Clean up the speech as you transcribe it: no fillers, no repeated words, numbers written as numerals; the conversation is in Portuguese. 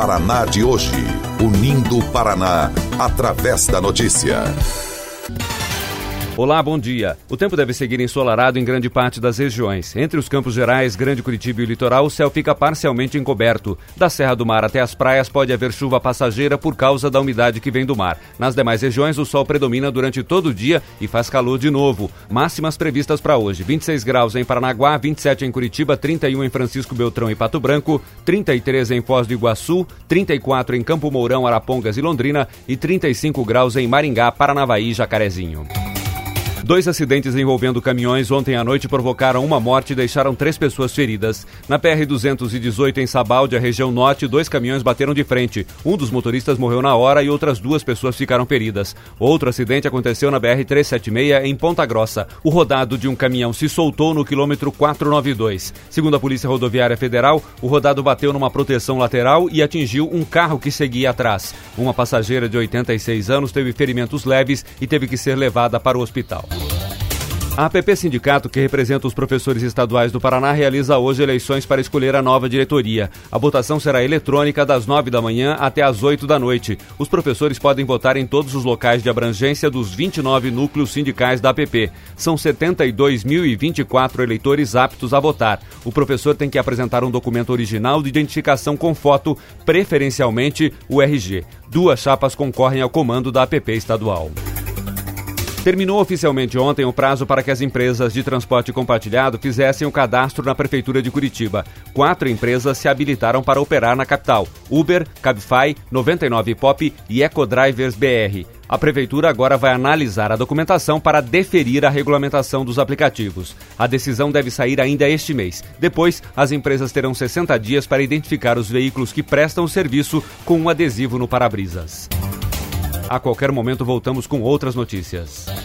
Paraná de hoje. Unindo o Paraná através da notícia. Olá, bom dia. O tempo deve seguir ensolarado em grande parte das regiões. Entre os Campos Gerais, Grande Curitiba e o litoral, o céu fica parcialmente encoberto. Da Serra do Mar até as praias pode haver chuva passageira por causa da umidade que vem do mar. Nas demais regiões, o sol predomina durante todo o dia e faz calor de novo. Máximas previstas para hoje: 26 graus em Paranaguá, 27 em Curitiba, 31 em Francisco Beltrão e Pato Branco, 33 em Foz do Iguaçu, 34 em Campo Mourão, Arapongas e Londrina e 35 graus em Maringá, Paranavaí e Jacarezinho. 2 acidentes envolvendo caminhões ontem à noite provocaram uma morte e deixaram 3 pessoas feridas. Na PR-218 em Sabaldi, a região norte, 2 caminhões bateram de frente. Um dos motoristas morreu na hora e outras 2 pessoas ficaram feridas. Outro acidente aconteceu na BR-376 em Ponta Grossa. O rodado de um caminhão se soltou no quilômetro 492. Segundo a Polícia Rodoviária Federal, o rodado bateu numa proteção lateral e atingiu um carro que seguia atrás. Uma passageira de 86 anos teve ferimentos leves e teve que ser levada para o hospital. A APP Sindicato, que representa os professores estaduais do Paraná, realiza hoje eleições para escolher a nova diretoria. A votação será eletrônica das 9 da manhã até as 8 da noite. Os professores podem votar em todos os locais de abrangência dos 29 núcleos sindicais da APP. São 72.024 eleitores aptos a votar. O professor tem que apresentar um documento original de identificação com foto, preferencialmente o RG. 2 chapas concorrem ao comando da APP estadual. Terminou oficialmente ontem o prazo para que as empresas de transporte compartilhado fizessem o cadastro na Prefeitura de Curitiba. 4 empresas se habilitaram para operar na capital: Uber, Cabify, 99 Pop e Ecodrivers BR. A Prefeitura agora vai analisar a documentação para deferir a regulamentação dos aplicativos. A decisão deve sair ainda este mês. Depois, as empresas terão 60 dias para identificar os veículos que prestam o serviço com um adesivo no para-brisas. A qualquer momento voltamos com outras notícias.